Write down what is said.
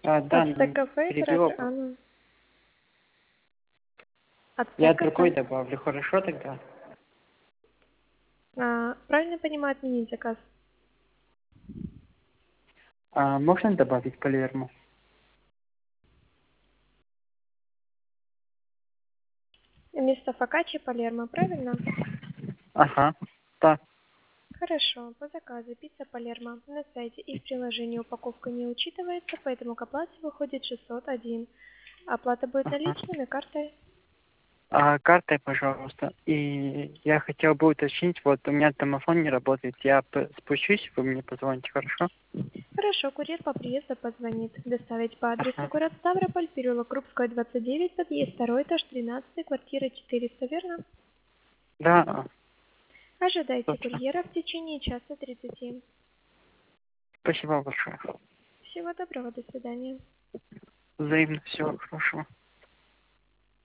Да, Ацтеккафе, перебила. Анна. Я другой добавлю, хорошо тогда? Правильно понимаю, отменить заказ? Можно добавить Палермо? Вместо фокаччи Палермо, правильно? Ага, да. Хорошо, по заказу пицца Палермо на сайте и в приложении упаковка не учитывается, поэтому к оплате выходит 601. Оплата будет Ага. наличными, картой? Картой, пожалуйста. И я хотел бы уточнить, вот у меня домофон не работает. Я спущусь, вы мне позвоните, хорошо? Хорошо, курьер по приезду позвонит. Доставить по адресу Ага. город Ставрополь, переулок Крупская, 29, подъезд 2 этаж, 13, квартира 400, верно? Да, Ожидайте точно. курьера в течение часа 30. Спасибо большое. Всего доброго, до свидания. Взаимно, всего хорошего.